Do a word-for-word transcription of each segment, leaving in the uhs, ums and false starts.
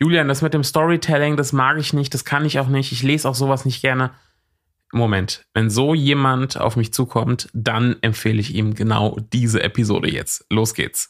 Julian, das mit dem Storytelling, das mag ich nicht, das kann ich auch nicht, ich lese auch sowas nicht gerne. Moment, wenn so jemand auf mich zukommt, dann empfehle ich ihm genau diese Episode jetzt. Los geht's.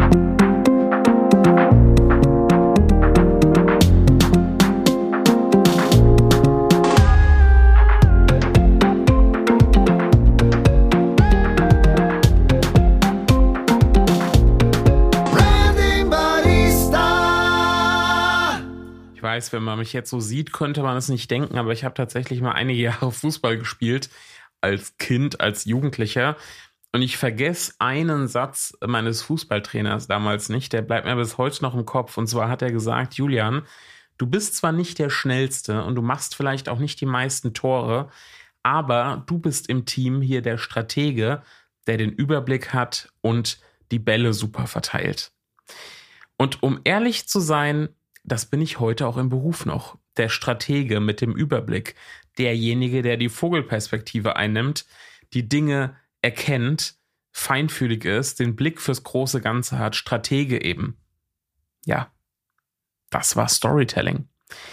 Ich weiß, wenn man mich jetzt so sieht, könnte man es nicht denken, aber ich habe tatsächlich mal einige Jahre Fußball gespielt, als Kind, als Jugendlicher. Und ich vergesse einen Satz meines Fußballtrainers damals nicht, der bleibt mir bis heute noch im Kopf. Und zwar hat er gesagt, Julian, du bist zwar nicht der Schnellste und du machst vielleicht auch nicht die meisten Tore, aber du bist im Team hier der Stratege, der den Überblick hat und die Bälle super verteilt. Und um ehrlich zu sein, das bin ich heute auch im Beruf noch. Der Stratege mit dem Überblick. Derjenige, der die Vogelperspektive einnimmt, die Dinge erkennt, feinfühlig ist, den Blick fürs große Ganze hat. Stratege eben. Ja, das war Storytelling.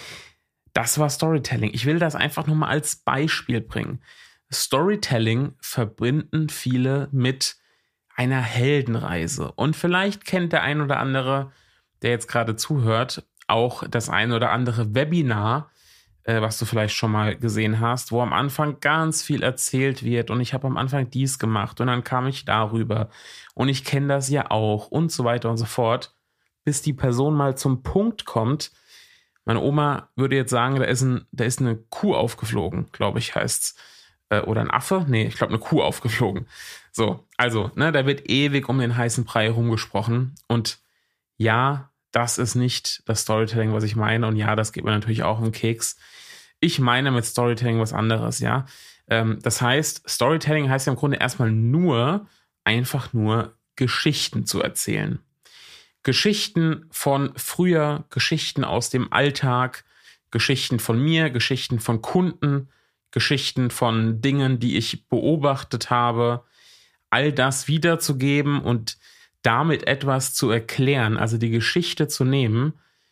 Das war Storytelling. Ich will das einfach nur mal als Beispiel bringen. Storytelling verbinden viele mit einer Heldenreise. Und vielleicht kennt der ein oder andere, der jetzt gerade zuhört, auch das ein oder andere Webinar, äh, was du vielleicht schon mal gesehen hast, wo am Anfang ganz viel erzählt wird und ich habe am Anfang dies gemacht und dann kam ich darüber und ich kenne das ja auch und so weiter und so fort, bis die Person mal zum Punkt kommt. Meine Oma würde jetzt sagen, da ist, ein, da ist eine Kuh aufgeflogen, glaube ich, heißt's. Äh, oder ein Affe? Nee, ich glaube eine Kuh aufgeflogen. So, also, ne, da wird ewig um den heißen Brei rumgesprochen und ja, das ist nicht das Storytelling, was ich meine. Und ja, das geht mir natürlich auch im Keks. Ich meine mit Storytelling was anderes, ja. Ähm, das heißt, Storytelling heißt ja im Grunde erstmal nur, einfach nur Geschichten zu erzählen. Geschichten von früher, Geschichten aus dem Alltag, Geschichten von mir, Geschichten von Kunden, Geschichten von Dingen, die ich beobachtet habe. All das wiederzugeben und damit etwas zu erklären, also die Geschichte zu nehmen,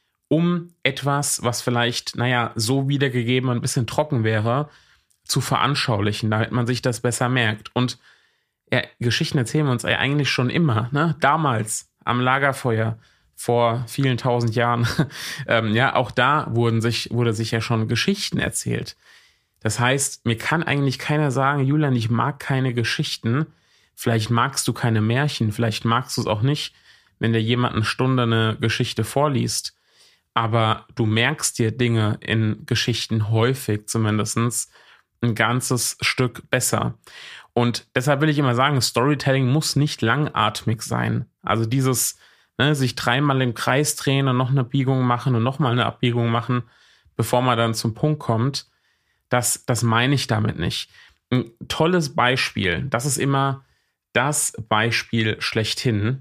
um etwas, was vielleicht, naja, so wiedergegeben ein bisschen trocken wäre, zu veranschaulichen, damit man sich das besser merkt. Und ja, Geschichten erzählen wir uns eigentlich schon immer, ne? Damals am Lagerfeuer vor vielen tausend Jahren, ähm, ja, auch da wurden sich, wurde sich ja schon Geschichten erzählt. Das heißt, mir kann eigentlich keiner sagen, Julian, ich mag keine Geschichten. Vielleicht magst du keine Märchen, vielleicht magst du es auch nicht, wenn dir jemand eine Stunde eine Geschichte vorliest. Aber du merkst dir Dinge in Geschichten häufig zumindest ein ganzes Stück besser. Und deshalb will ich immer sagen, Storytelling muss nicht langatmig sein. Also dieses, ne, sich dreimal im Kreis drehen und noch eine Biegung machen und nochmal eine Abbiegung machen, bevor man dann zum Punkt kommt, das, das meine ich damit nicht. Ein tolles Beispiel, das ist immer das Beispiel schlechthin.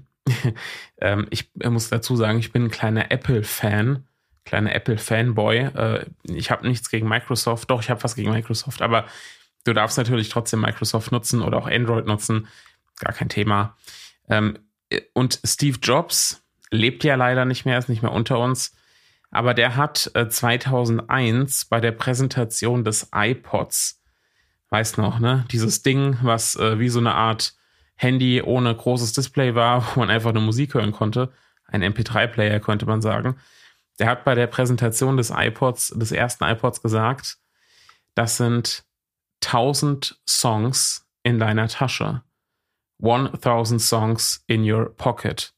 ähm, ich muss dazu sagen, ich bin ein kleiner Apple-Fan, kleiner Apple-Fanboy. Äh, ich habe nichts gegen Microsoft, doch, ich habe was gegen Microsoft, aber du darfst natürlich trotzdem Microsoft nutzen oder auch Android nutzen, gar kein Thema. Ähm, und Steve Jobs lebt ja leider nicht mehr, ist nicht mehr unter uns, aber der hat äh, zweitausendeins bei der Präsentation des iPods, weißt noch, ne, dieses Ding, was äh, wie so eine Art Handy ohne großes Display war, wo man einfach nur Musik hören konnte. Ein M P drei Player, könnte man sagen. Der hat bei der Präsentation des iPods, des ersten iPods gesagt, das sind tausend Songs in deiner Tasche. tausend Songs in your pocket.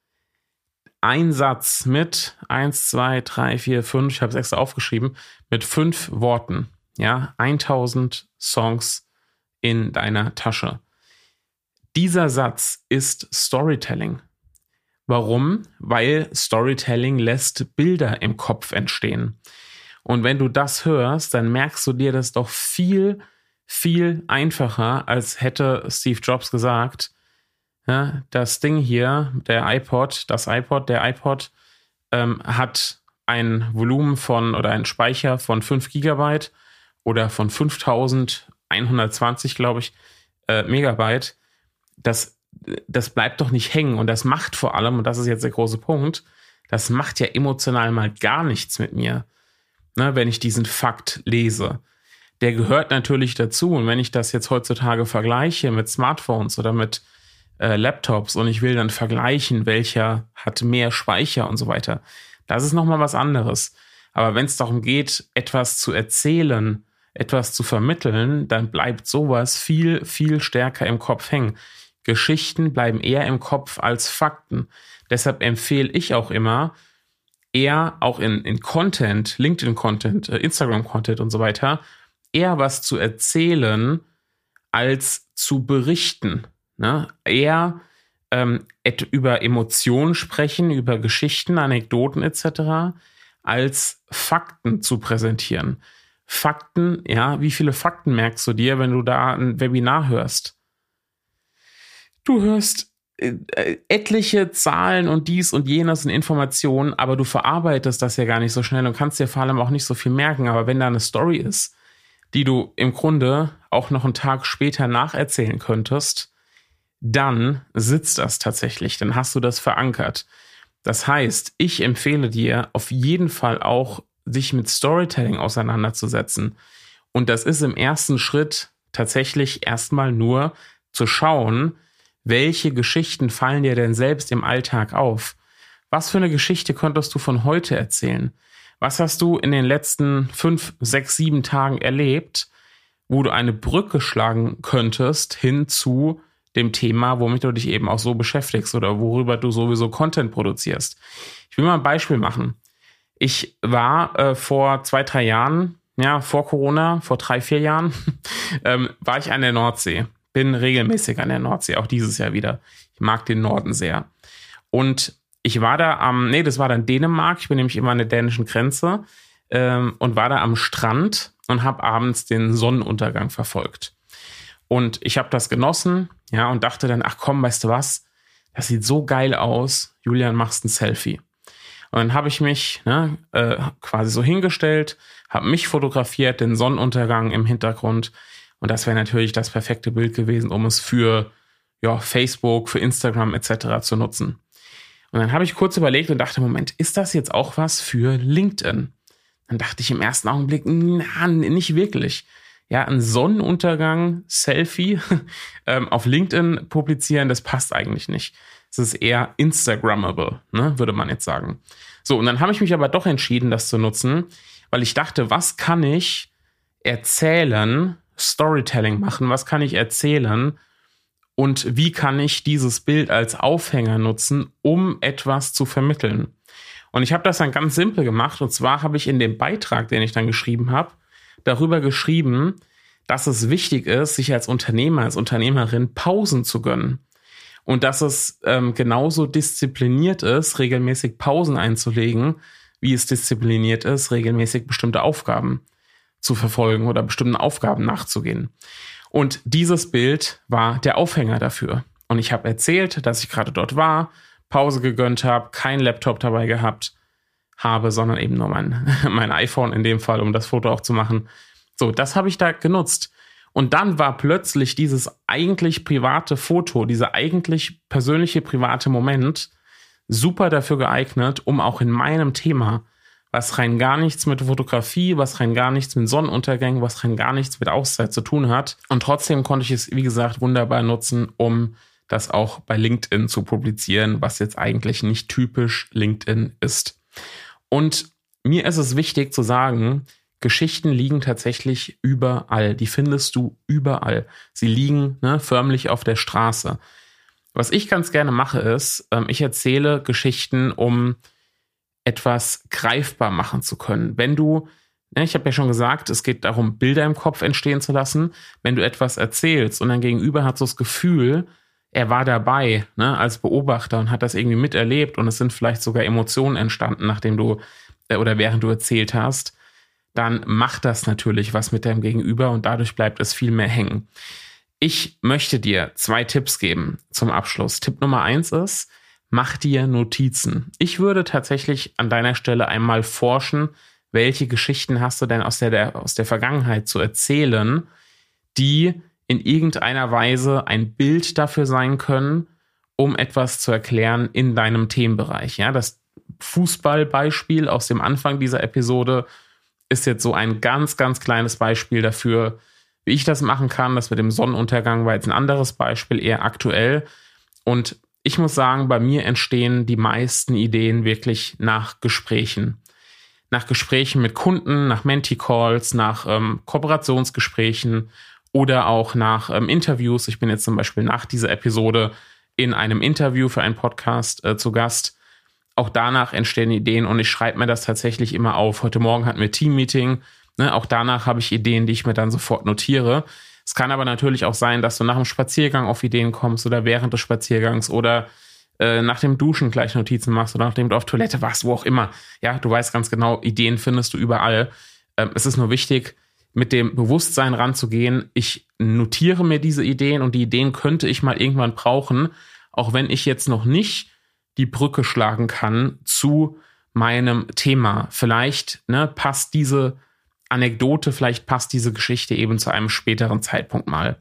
Ein Satz mit eins, zwei, drei, vier, fünf, ich habe es extra aufgeschrieben, mit fünf Worten. Ja, tausend Songs in deiner Tasche. Dieser Satz ist Storytelling. Warum? Weil Storytelling lässt Bilder im Kopf entstehen. Und wenn du das hörst, dann merkst du dir das doch viel, viel einfacher, als hätte Steve Jobs gesagt, ja, das Ding hier, der iPod, das iPod, der iPod ähm, hat ein Volumen von oder einen Speicher von fünf Gigabyte oder von fünftausendeinhundertzwanzig, glaube ich, äh, Megabyte. Das, das bleibt doch nicht hängen und das macht vor allem, und das ist jetzt der große Punkt, Das macht ja emotional mal gar nichts mit mir, ne, wenn ich diesen Fakt lese. Der gehört natürlich dazu. Und wenn ich das jetzt heutzutage vergleiche mit Smartphones oder mit äh, Laptops und ich will dann vergleichen, welcher hat mehr Speicher und so weiter, das ist nochmal was anderes. Aber wenn es darum geht, etwas zu erzählen, etwas zu vermitteln, dann bleibt sowas viel, viel stärker im Kopf hängen. Geschichten bleiben eher im Kopf als Fakten. Deshalb empfehle ich auch immer, eher auch in, in Content, LinkedIn-Content, Instagram-Content und so weiter, eher was zu erzählen, als zu berichten. Ne? Eher ähm, et- über Emotionen sprechen, über Geschichten, Anekdoten et cetera, als Fakten zu präsentieren. Fakten, ja, wie viele Fakten merkst du dir, wenn du da ein Webinar hörst? Du hörst äh, etliche Zahlen und dies und jenes und Informationen, aber du verarbeitest das ja gar nicht so schnell und kannst dir vor allem auch nicht so viel merken. Aber wenn da eine Story ist, die du im Grunde auch noch einen Tag später nacherzählen könntest, dann sitzt das tatsächlich, dann hast du das verankert. Das heißt, ich empfehle dir auf jeden Fall auch, sich mit Storytelling auseinanderzusetzen. Und das ist im ersten Schritt tatsächlich erstmal nur zu schauen, welche Geschichten fallen dir denn selbst im Alltag auf? Was für eine Geschichte könntest du von heute erzählen? Was hast du in den letzten fünf, sechs, sieben Tagen erlebt, wo du eine Brücke schlagen könntest hin zu dem Thema, womit du dich eben auch so beschäftigst oder worüber du sowieso Content produzierst? Ich will mal ein Beispiel machen. Ich war äh, vor zwei, drei Jahren, ja, vor Corona, vor drei, vier Jahren, ähm, war ich an der Nordsee. Bin regelmäßig an der Nordsee, auch dieses Jahr wieder. Ich mag den Norden sehr. Und ich war da am, nee, das war dann Dänemark, ich bin nämlich immer an der dänischen Grenze ähm, und war da am Strand und habe abends den Sonnenuntergang verfolgt. Und ich habe das genossen, ja, und dachte dann, ach komm, weißt du was, das sieht so geil aus, Julian, machst ein Selfie. Und dann habe ich mich ne, äh, quasi so hingestellt, habe mich fotografiert, den Sonnenuntergang im Hintergrund. Und das wäre natürlich das perfekte Bild gewesen, um es für ja, Facebook, für Instagram et cetera zu nutzen. Und dann habe ich kurz überlegt und dachte, Moment, ist das jetzt auch was für LinkedIn? Dann dachte ich im ersten Augenblick, na, nicht wirklich. Ja, ein Sonnenuntergang, Selfie ähm, auf LinkedIn publizieren, das passt eigentlich nicht. Es ist eher Instagrammable, ne, würde man jetzt sagen. So, und dann habe ich mich aber doch entschieden, das zu nutzen, weil ich dachte, was kann ich erzählen, Storytelling machen, was kann ich erzählen und wie kann ich dieses Bild als Aufhänger nutzen, um etwas zu vermitteln. Und ich habe das dann ganz simpel gemacht, und zwar habe ich in dem Beitrag, den ich dann geschrieben habe, darüber geschrieben, dass es wichtig ist, sich als Unternehmer, als Unternehmerin Pausen zu gönnen. Und dass es ähm, genauso diszipliniert ist, regelmäßig Pausen einzulegen, wie es diszipliniert ist, regelmäßig bestimmte Aufgaben zu verfolgen oder bestimmten Aufgaben nachzugehen. Und dieses Bild war der Aufhänger dafür. Und ich habe erzählt, dass ich gerade dort war, Pause gegönnt habe, kein Laptop dabei gehabt habe, sondern eben nur mein, mein iPhone in dem Fall, um das Foto auch zu machen. So, das habe ich da genutzt. Und dann war plötzlich dieses eigentlich private Foto, dieser eigentlich persönliche private Moment super dafür geeignet, um auch in meinem Thema, was rein gar nichts mit Fotografie, was rein gar nichts mit Sonnenuntergängen, was rein gar nichts mit Auszeit zu tun hat. Und trotzdem konnte ich es, wie gesagt, wunderbar nutzen, um das auch bei LinkedIn zu publizieren, was jetzt eigentlich nicht typisch LinkedIn ist. Und mir ist es wichtig zu sagen, Geschichten liegen tatsächlich überall. Die findest du überall. Sie liegen ne, förmlich auf der Straße. Was ich ganz gerne mache ist, ähm, ich erzähle Geschichten, um etwas greifbar machen zu können. Wenn du, ne, ich habe ja schon gesagt, es geht darum, Bilder im Kopf entstehen zu lassen. Wenn du etwas erzählst und dein Gegenüber hat so das Gefühl, er war dabei, ne, als Beobachter und hat das irgendwie miterlebt und es sind vielleicht sogar Emotionen entstanden, nachdem du äh, oder während du erzählt hast, dann macht das natürlich was mit deinem Gegenüber und dadurch bleibt es viel mehr hängen. Ich möchte dir zwei Tipps geben zum Abschluss. Tipp Nummer eins ist, mach dir Notizen. Ich würde tatsächlich an deiner Stelle einmal forschen, welche Geschichten hast du denn aus der, aus der Vergangenheit zu erzählen, die in irgendeiner Weise ein Bild dafür sein können, um etwas zu erklären in deinem Themenbereich. Ja, das Fußballbeispiel aus dem Anfang dieser Episode ist jetzt so ein ganz, ganz kleines Beispiel dafür, wie ich das machen kann. Das mit dem Sonnenuntergang war jetzt ein anderes Beispiel, eher aktuell. Und ich muss sagen, bei mir entstehen die meisten Ideen wirklich nach Gesprächen. Nach Gesprächen mit Kunden, nach Menti-Calls, nach ähm, Kooperationsgesprächen oder auch nach ähm, Interviews. Ich bin jetzt zum Beispiel nach dieser Episode in einem Interview für einen Podcast äh, zu Gast. Auch danach entstehen Ideen und ich schreibe mir das tatsächlich immer auf. Heute Morgen hatten wir Team-Meeting. Ne? Auch danach habe ich Ideen, die ich mir dann sofort notiere. Es kann aber natürlich auch sein, dass du nach dem Spaziergang auf Ideen kommst oder während des Spaziergangs oder äh, nach dem Duschen gleich Notizen machst oder nachdem du auf Toilette warst, wo auch immer. Ja, du weißt ganz genau, Ideen findest du überall. Ähm, es ist nur wichtig, mit dem Bewusstsein ranzugehen. Ich notiere mir diese Ideen und die Ideen könnte ich mal irgendwann brauchen, auch wenn ich jetzt noch nicht die Brücke schlagen kann zu meinem Thema. Vielleicht ne, passt diese Anekdote, vielleicht passt diese Geschichte eben zu einem späteren Zeitpunkt mal.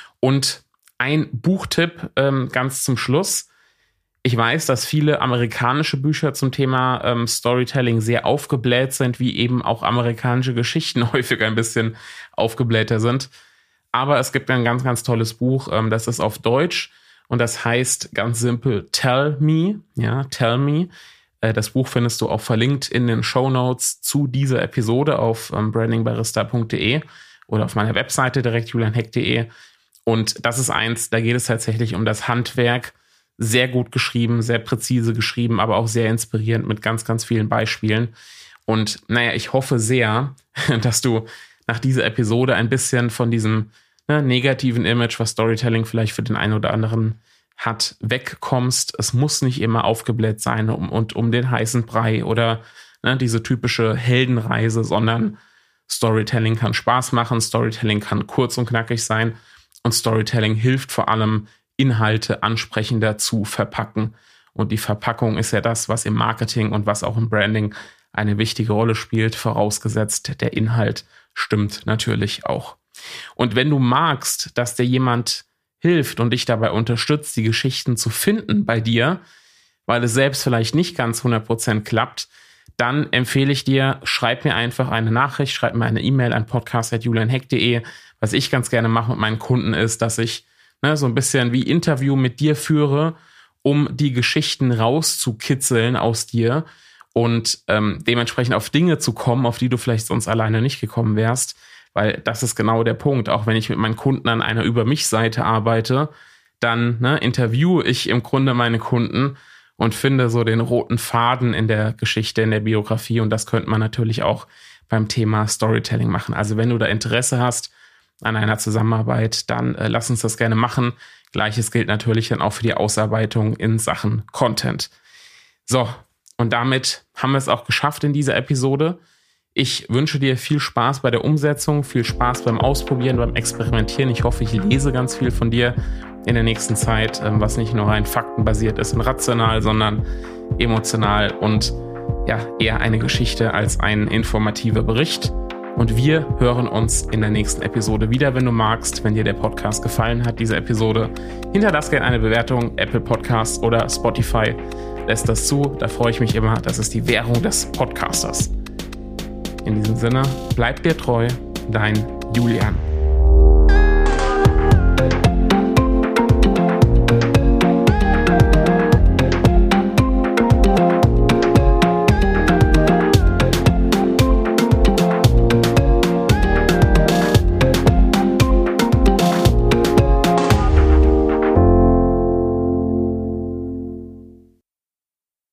Und ein Buchtipp ähm, ganz zum Schluss. Ich weiß, dass viele amerikanische Bücher zum Thema ähm, Storytelling sehr aufgebläht sind, wie eben auch amerikanische Geschichten häufig ein bisschen aufgeblähter sind. Aber es gibt ein ganz, ganz tolles Buch, ähm, das ist auf Deutsch und das heißt ganz simpel Tell Me. Ja, Tell Me. Äh, das Buch findest du auch verlinkt in den Shownotes zu dieser Episode auf ähm, brandingbarista punkt de oder auf meiner Webseite direkt julian heck punkt de. Und das ist eins, da geht es tatsächlich um das Handwerk. Sehr gut geschrieben, sehr präzise geschrieben, aber auch sehr inspirierend mit ganz, ganz vielen Beispielen. Und naja, ich hoffe sehr, dass du nach dieser Episode ein bisschen von diesem ne, negativen Image, was Storytelling vielleicht für den einen oder anderen hat, wegkommst. Es muss nicht immer aufgebläht sein um, und um den heißen Brei oder ne, diese typische Heldenreise, sondern Storytelling kann Spaß machen, Storytelling kann kurz und knackig sein und Storytelling hilft vor allem, Inhalte ansprechender zu verpacken. Und die Verpackung ist ja das, was im Marketing und was auch im Branding eine wichtige Rolle spielt, vorausgesetzt der Inhalt stimmt natürlich auch. Und wenn du magst, dass dir jemand hilft und dich dabei unterstützt, die Geschichten zu finden bei dir, weil es selbst vielleicht nicht ganz hundert Prozent klappt, dann empfehle ich dir, schreib mir einfach eine Nachricht, schreib mir eine E-Mail an podcast at julian heck punkt de. Was ich ganz gerne mache mit meinen Kunden ist, dass ich ne, so ein bisschen wie Interview mit dir führe, um die Geschichten rauszukitzeln aus dir und ähm, dementsprechend auf Dinge zu kommen, auf die du vielleicht sonst alleine nicht gekommen wärst, weil das ist genau der Punkt. Auch wenn ich mit meinen Kunden an einer Über-mich-Seite arbeite, dann ne, interviewe ich im Grunde meine Kunden und finde so den roten Faden in der Geschichte, in der Biografie und das könnte man natürlich auch beim Thema Storytelling machen. Also wenn du da Interesse hast an einer Zusammenarbeit, dann äh, lass uns das gerne machen. Gleiches gilt natürlich dann auch für die Ausarbeitung in Sachen Content. So, und damit haben wir es auch geschafft in dieser Episode. Ich wünsche dir viel Spaß bei der Umsetzung, viel Spaß beim Ausprobieren, beim Experimentieren. Ich hoffe, ich lese ganz viel von dir in der nächsten Zeit, ähm, was nicht nur rein faktenbasiert ist und rational, sondern emotional und ja, eher eine Geschichte als ein informativer Bericht. Und wir hören uns in der nächsten Episode wieder, wenn du magst. Wenn dir der Podcast gefallen hat, diese Episode, hinterlass gerne eine Bewertung, Apple Podcasts oder Spotify. Lässt das zu, da freue ich mich immer. Das ist die Währung des Podcasters. In diesem Sinne, bleib dir treu, dein Julian.